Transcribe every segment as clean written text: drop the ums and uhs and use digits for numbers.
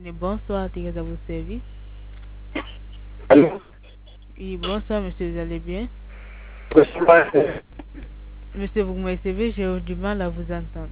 Bonsoir, Thérèse à vos services. Allô? Oui, bonsoir, monsieur, vous allez bien? Bonsoir. Monsieur, vous me recevez, j'ai eu du mal à vous entendre.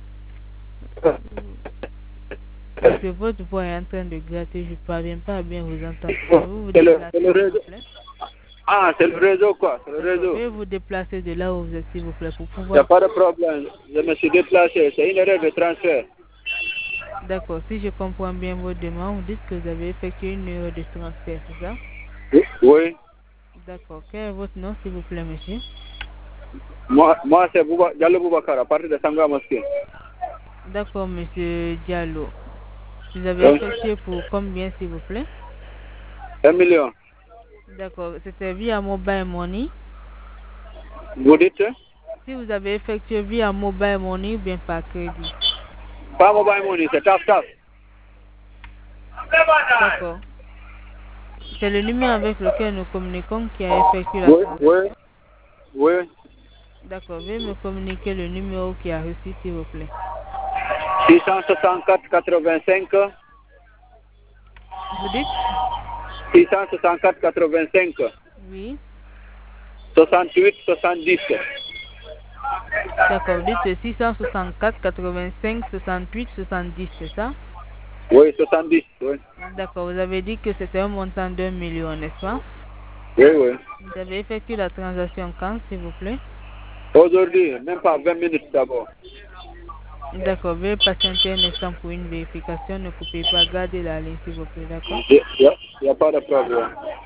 Parce que votre voix est en train de gratter, je ne parviens pas à bien vous entendre. Pouvez-vous vous C'est déplacer, le s'il vous réseau. plaît? Ah, c'est le réseau, quoi. C'est le D'accord, réseau. veuillez vous déplacer de là où vous êtes, s'il vous plaît, pour Il n'y a pouvoir... pas de problème. Je me suis déplacé. C'est une erreur de transfert. D'accord, si je comprends bien votre demande, vous dites que vous avez effectué une erreur de transfert, c'est ça? Oui. D'accord, quel est votre nom, s'il vous plaît, monsieur? Moi c'est Diallo Boubacar, à partir de Sangha Mosquée. D'accord, monsieur Diallo. Vous avez Oui. effectué pour combien, s'il vous plaît? 1 million. D'accord, c'était via Mobile Money. Vous dites? Si vous avez effectué via Mobile Money ou bien par crédit. Pas mobile money, c'est tap. D'accord. C'est le numéro avec lequel nous communiquons qui a effectué la Oui, oui, transaction. oui. D'accord. Veuillez me communiquer le numéro qui a reçu, s'il vous plaît. 664 85. Vous dites? 664 85. Oui. 68 70. D'accord. Vous dites 664 85 68 70, c'est ça? Oui, 70. Oui, D'accord. Vous avez dit que c'était un montant d'1 million, n'est-ce pas? oui, oui. Vous avez effectué la transaction quand, s'il vous plaît? Aujourd'hui, même pas 20 minutes d'abord. D'accord. Veuillez patienter un instant pour une vérification. Ne coupez pas. Gardez la ligne, s'il vous plaît. D'accord? Il n'y a pas de problème.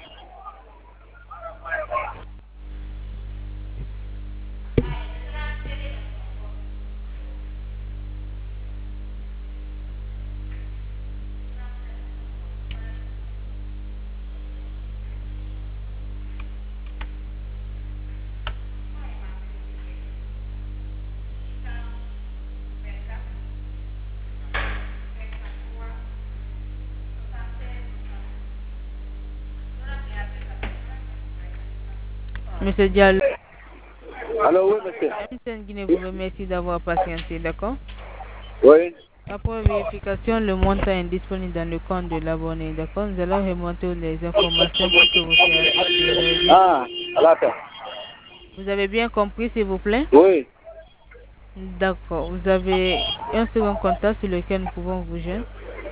Monsieur Diallo. Allô, oui, monsieur. MTN Guinée vous remercie d'avoir patienté, d'accord? Oui. Après vérification, le montant est disponible dans le compte de l'abonné, d'accord? Nous allons remonter les informations pour que vos services se réalisent. Ah, Alaka. Vous avez bien compris, s'il vous plaît? Oui. D'accord. Vous avez un second contact sur lequel nous pouvons vous joindre?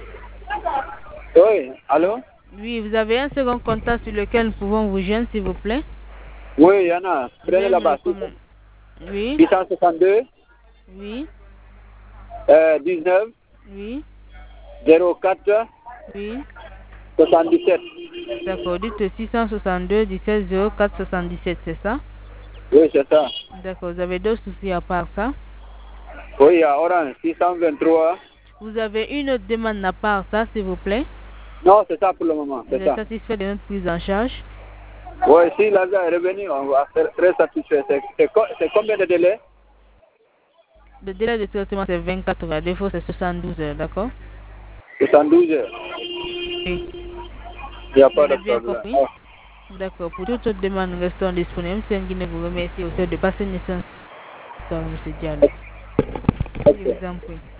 Oui. Allô? Oui, vous avez un second contact sur lequel nous pouvons vous joindre, s'il vous plaît? Oui, il y en a. Prenez Veuillez me le là-bas. communiquer. Oui, 662 oui, 19 oui, 04 oui. 77. D'accord. Dites 662 17 04 77, c'est ça? Oui, c'est ça. D'accord. Vous avez d'autres soucis à part ça? Oui, il y a Orange 623. Vous avez une autre demande à part ça, s'il vous plaît? Non, c'est ça pour le moment. Vous C'est êtes ça. satisfait de notre prise en charge? Oui, si l'argent est revenu, on va être très satisfait. C'est combien de délai? Le délai de traitement, c'est 24 heures. À défaut, c'est 72 heures, d'accord? 72 heures. Oui. Il n'y a Vous pas de avez bien problème. compris? D'accord. Pour toute autre demande, nous restons disponibles. C'est un Guinée vous remercie au de passer une séance, M. Diallo. Ah, Je ok. vous en prie.